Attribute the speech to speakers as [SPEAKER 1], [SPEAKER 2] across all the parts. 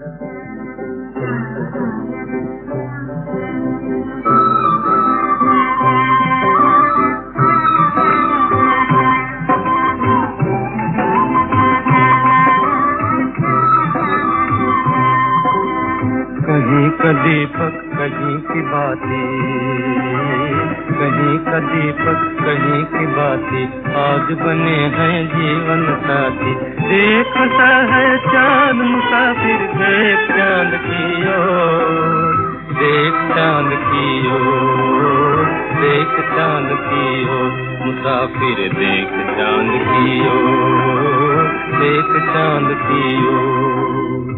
[SPEAKER 1] कहीं का दीपक कहीं की बातें, कहीं का दीपक कहीं की बातें, आज बने हैं जीवन साथी। देखता है चांद मुसाफिर, देख चांद की ओर, देख चांद की ओर, देख चांद की ओर, मुसाफिर देख चांद की ओर, देख चांद की ओर।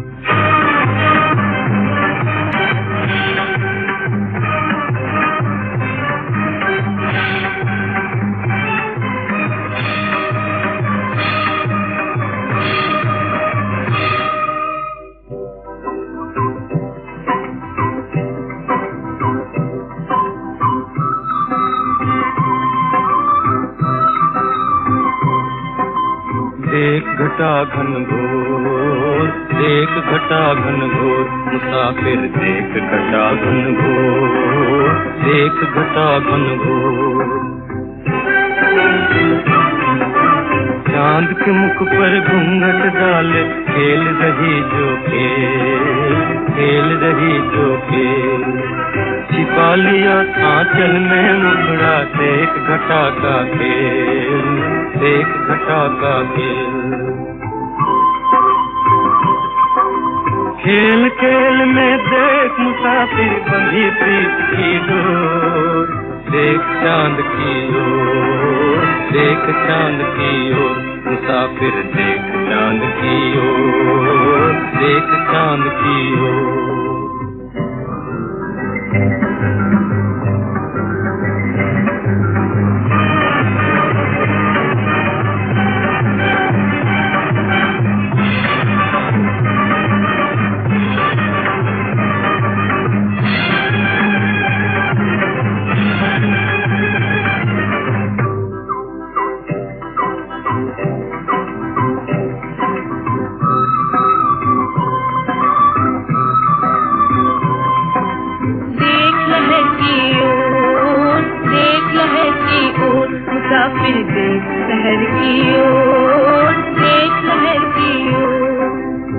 [SPEAKER 1] देख घटा घन घोर, देख घटा घन घोर, मुसाफिर देख घटा घन घोर, देख घटा घन घोर। चांद के मुख पर घूंघट डाले, खेल रही जो खेल, खेल रही जो खेल। छिपा लिया आंचल में मुखड़ा, देख घटा का खेल, देख घटा का खेल। खेल खेल में देख मुसाफिर बंधी प्रीत की डोर, देख चांद की ओर, देख चांद की ओर, मुसाफिर देख चांद की ओर, देख चांद की ओर।
[SPEAKER 2] मुसाफिर देख शहर की ओर, देख शहर की ओर।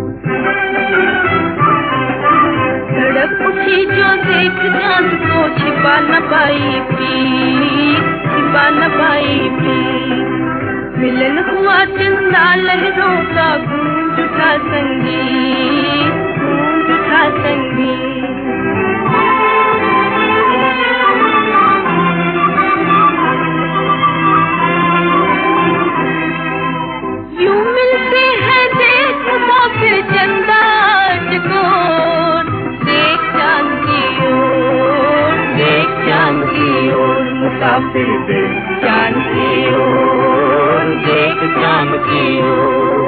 [SPEAKER 2] धड़क उठी जो देख चांद को, छिपा न पाई प्रीत, छिपा न पाई प्रीत। मिलन हुआ चंदा लहरों का, गूंज उठा संगीत, गूंज उठा संगीत। चंदा चकोर, देख चांद की ओर, देख चांद की ओर, मुसाफिर देख चांद की ओर, देख चांद की ओर।